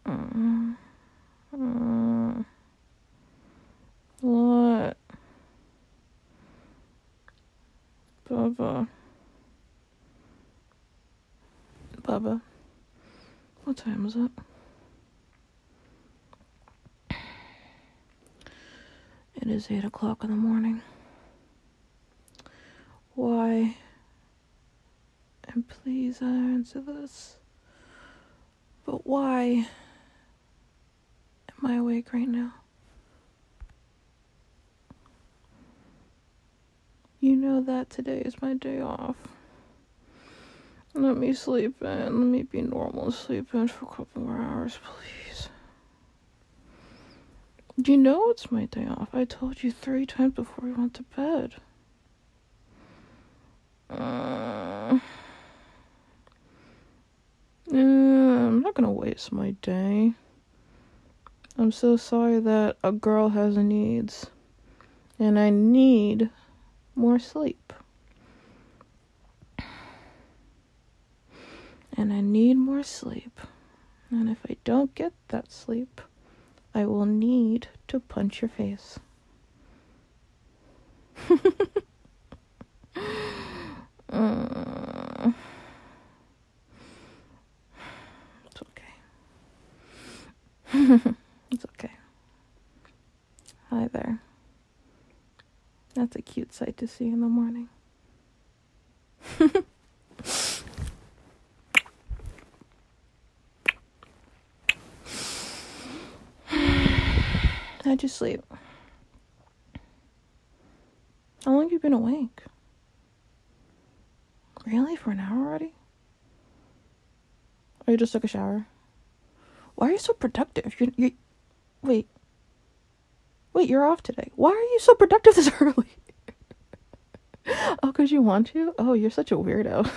Mm. What? Bubba. Bubba. What time is it? It is 8 o'clock in the morning. Why? And please answer this. But why am I awake right now? You know that today is my day off. Let me sleep in. Let me be normal and sleep in for a couple more hours, please. You know it's my day off. I told you 3 times before we went to bed. I'm not gonna waste my day. I'm so sorry that a girl has needs. And I need more sleep. And I need more sleep. And if I don't get that sleep, I will need to punch your face. It's okay. It's okay. Hi there. That's a cute sight to see in the morning. How'd you sleep? How long have you been awake? Really? For an hour already? Or you just took a shower? Why are you so productive? Wait, you're off today. Why are you so productive this early? Oh, because you want to? Oh, you're such a weirdo.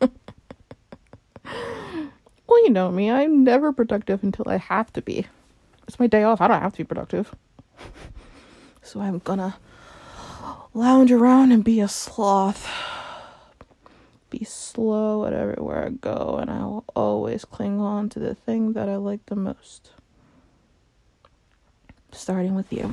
Well, you know me. I'm never productive until I have to be. It's my day off. I don't have to be productive. So I'm gonna lounge around and be a sloth. Be slow at everywhere I go, and I will always cling on to the thing that I like the most. Starting with you.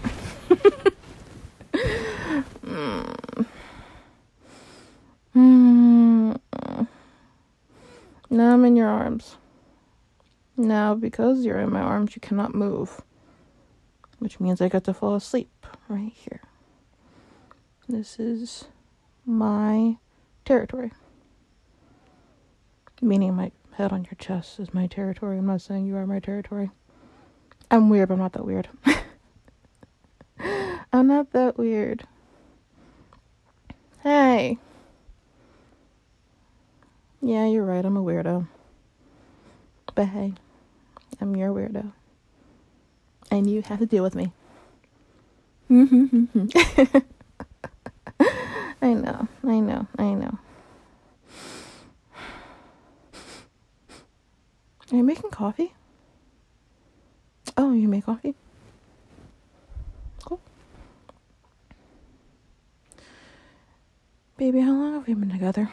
Now I'm in your arms. Now, because you're in my arms, you cannot move. Which means I get to fall asleep right here. This is my territory. Meaning my head on your chest is my territory. I'm not saying you are my territory. I'm weird, but I'm not that weird. I'm not that weird. Hey. Yeah, you're right. I'm a weirdo. But hey, I'm your weirdo. And you have to deal with me. I know. Are you making coffee? Oh, you make coffee? Cool. Baby, how long have we been together?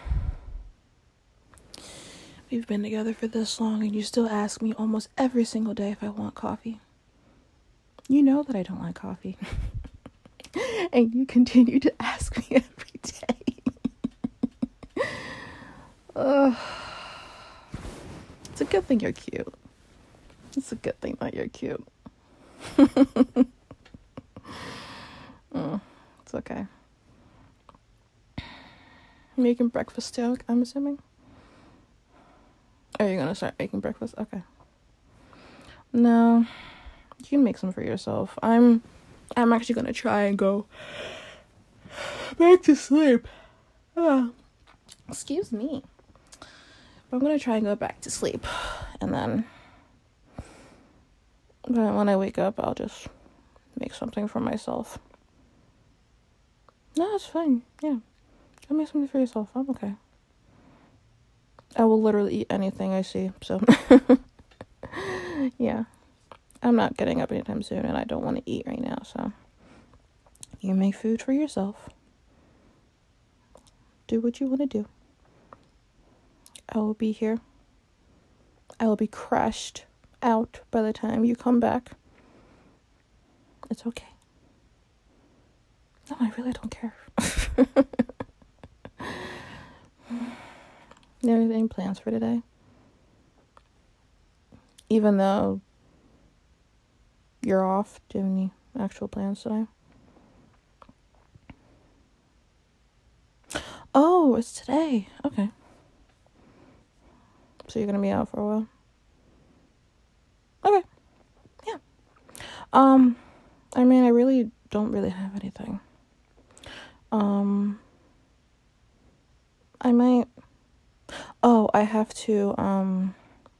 We've been together for this long, and you still ask me almost every single day if I want coffee. You know that I don't like coffee. And you continue to ask me every day. It's a good thing you're cute. It's a good thing that you're cute. It's okay. Making breakfast too, I'm assuming? Are you gonna start making breakfast? Okay. No, you can make some for yourself. I'm actually gonna try and go back to sleep. Excuse me. But I'm gonna try and go back to sleep, and then when I wake up, I'll just make something for myself. No, it's fine. Yeah, go make something for yourself. I'm okay. I will literally eat anything I see. So, yeah, I'm not getting up anytime soon, and I don't want to eat right now. So, you make food for yourself. Do what you want to do. I will be here. I will be crushed out by the time you come back. It's okay. No, I really don't care. You have any plans for today? Even though you're off, do you have any actual plans today? Oh, it's today. Okay. So you're gonna be out for a while? Okay. Yeah. I mean, I really don't really have anything. I might. Oh, I have to. I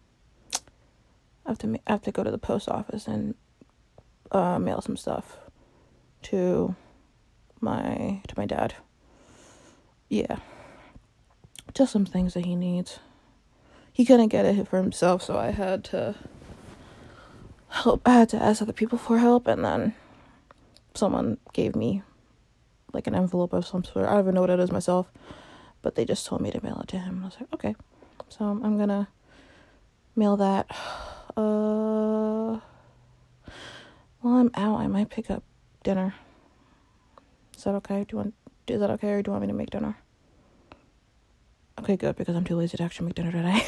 have to go to the post office and mail some stuff to my dad. Yeah. Just some things that he needs. He couldn't get it for himself, so I had to help. I had to ask other people for help, and then someone gave me like an envelope of some sort. I don't even know what it is myself, but they just told me to mail it to him. I was like, okay. So I'm gonna mail that. While I'm out, I might pick up dinner. Is that okay? Is that okay, or do you want me to make dinner? Okay, good, because I'm too lazy to actually make dinner today.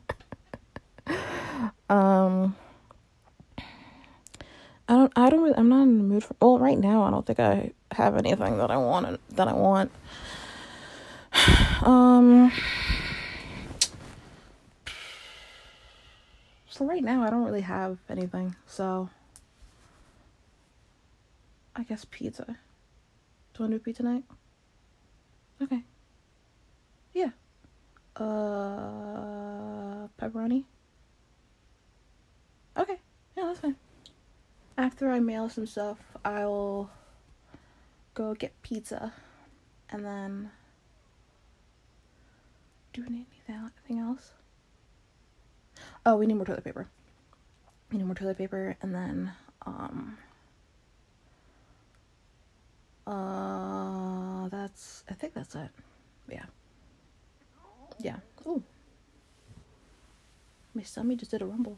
I'm not in the mood for, well, right now, I don't think I have anything that I want. So right now, I don't really have anything, so I guess pizza. Do you want to do pizza night? Okay. Yeah. Pepperoni? Okay. Yeah, that's fine. After I mail some stuff, I'll go get pizza. And then, do we need anything else? Oh, we need more toilet paper. And then, I think that's it. Yeah. Ooh. My stomach just did a rumble.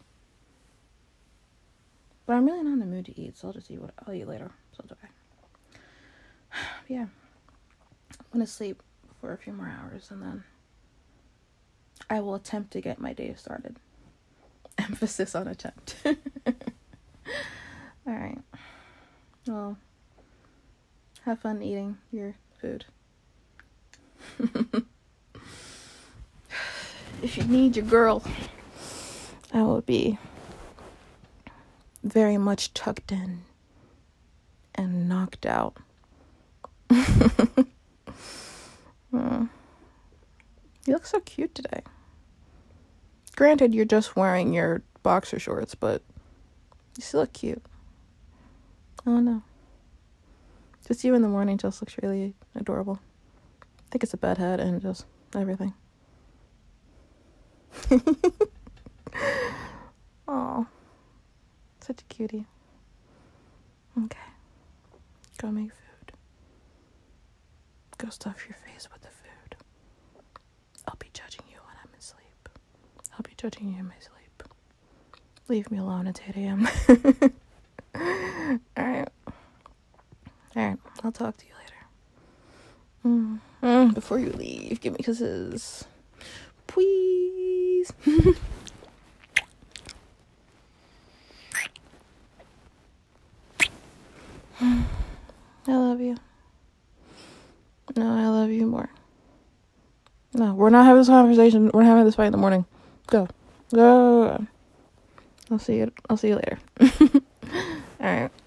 But I'm really not in the mood to eat, so I'll just eat what I'll eat later. So it's okay. Yeah. I'm gonna sleep for a few more hours, and then I will attempt to get my day started. Emphasis on attempt. Alright. Well, have fun eating your food. If you need your girl, I will be very much tucked in and knocked out. You look so cute today. Granted, you're just wearing your boxer shorts, but you still look cute. I don't know. Just you in the morning just looks really adorable. I think it's a bad head and just everything. Aw. Such a cutie. Okay. Go make food. Go stuff your face with the food. I'll be judging you when I'm asleep. I'll be judging you in my sleep. Leave me alone at 8 a.m. Alright. I'll talk to you later. Before you leave, give me kisses. Please. I love you. No, I love you more. No, we're not having this conversation. We're having this fight in the morning. Go. I'll see you later. All right.